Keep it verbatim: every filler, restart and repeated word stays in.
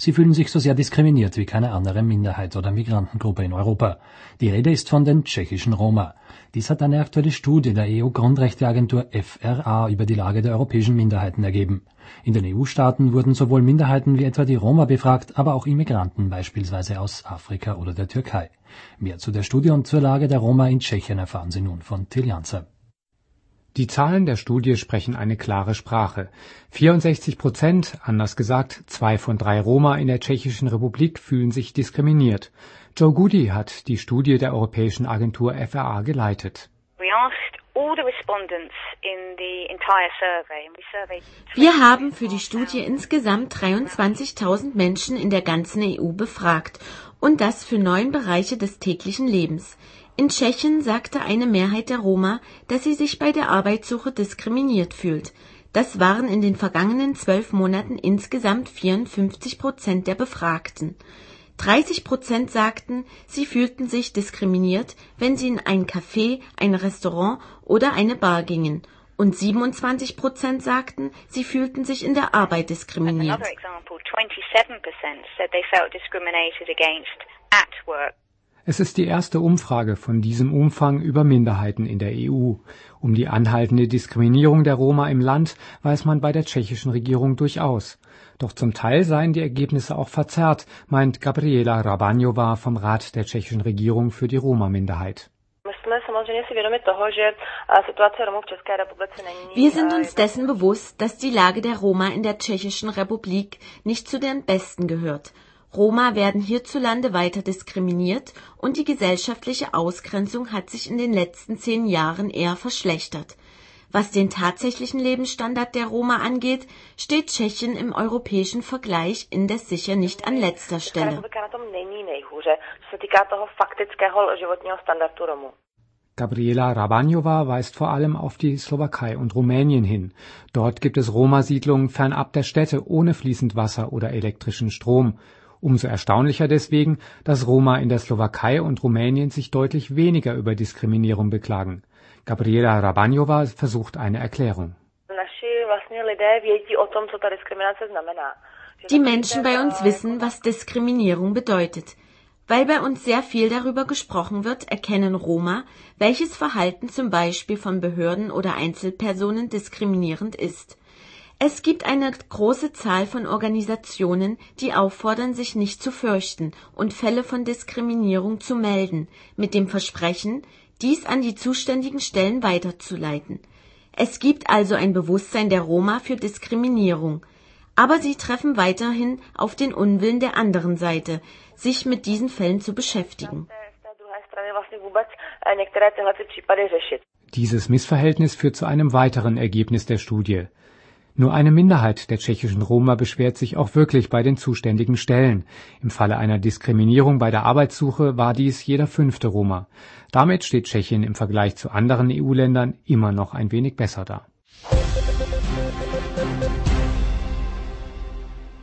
Sie fühlen sich so sehr diskriminiert wie keine andere Minderheit oder Migrantengruppe in Europa. Die Rede ist von den tschechischen Roma. Dies hat eine aktuelle Studie der E U-Grundrechteagentur F R A über die Lage der europäischen Minderheiten ergeben. In den E U-Staaten wurden sowohl Minderheiten wie etwa die Roma befragt, aber auch Immigranten, beispielsweise aus Afrika oder der Türkei. Mehr zu der Studie und zur Lage der Roma in Tschechien erfahren Sie nun von Till Janzer. Die Zahlen der Studie sprechen eine klare Sprache. vierundsechzig Prozent, anders gesagt, zwei von drei Roma in der Tschechischen Republik fühlen sich diskriminiert. Joe Goody hat die Studie der Europäischen Agentur F R A geleitet. Wir haben für die Studie insgesamt dreiundzwanzigtausend Menschen in der ganzen E U befragt und das für neun Bereiche des täglichen Lebens. In Tschechien sagte eine Mehrheit der Roma, dass sie sich bei der Arbeitssuche diskriminiert fühlt. Das waren in den vergangenen zwölf Monaten insgesamt vierundfünfzig Prozent der Befragten. dreißig Prozent sagten, sie fühlten sich diskriminiert, wenn sie in ein Café, ein Restaurant oder eine Bar gingen. Und siebenundzwanzig Prozent sagten, sie fühlten sich in der Arbeit diskriminiert. Es ist die erste Umfrage von diesem Umfang über Minderheiten in der E U. Um die anhaltende Diskriminierung der Roma im Land weiß man bei der tschechischen Regierung durchaus. Doch zum Teil seien die Ergebnisse auch verzerrt, meint Gabriela Hrabaňová vom Rat der tschechischen Regierung für die Roma-Minderheit. Wir sind uns dessen bewusst, dass die Lage der Roma in der Tschechischen Republik nicht zu den besten gehört. Roma werden hierzulande weiter diskriminiert und die gesellschaftliche Ausgrenzung hat sich in den letzten zehn Jahren eher verschlechtert. Was den tatsächlichen Lebensstandard der Roma angeht, steht Tschechien im europäischen Vergleich indes sicher nicht an letzter Stelle. Gabriela Hrabaňová weist vor allem auf die Slowakei und Rumänien hin. Dort gibt es Roma-Siedlungen fernab der Städte ohne fließend Wasser oder elektrischen Strom. Umso erstaunlicher deswegen, dass Roma in der Slowakei und Rumänien sich deutlich weniger über Diskriminierung beklagen. Gabriela Hrabaňová versucht eine Erklärung. Die Menschen bei uns wissen, was Diskriminierung bedeutet. Weil bei uns sehr viel darüber gesprochen wird, erkennen Roma, welches Verhalten zum Beispiel von Behörden oder Einzelpersonen diskriminierend ist. Es gibt eine große Zahl von Organisationen, die auffordern, sich nicht zu fürchten und Fälle von Diskriminierung zu melden, mit dem Versprechen, dies an die zuständigen Stellen weiterzuleiten. Es gibt also ein Bewusstsein der Roma für Diskriminierung. Aber sie treffen weiterhin auf den Unwillen der anderen Seite, sich mit diesen Fällen zu beschäftigen. Dieses Missverhältnis führt zu einem weiteren Ergebnis der Studie. Nur eine Minderheit der tschechischen Roma beschwert sich auch wirklich bei den zuständigen Stellen. Im Falle einer Diskriminierung bei der Arbeitssuche war dies jeder fünfte Roma. Damit steht Tschechien im Vergleich zu anderen E U-Ländern immer noch ein wenig besser da.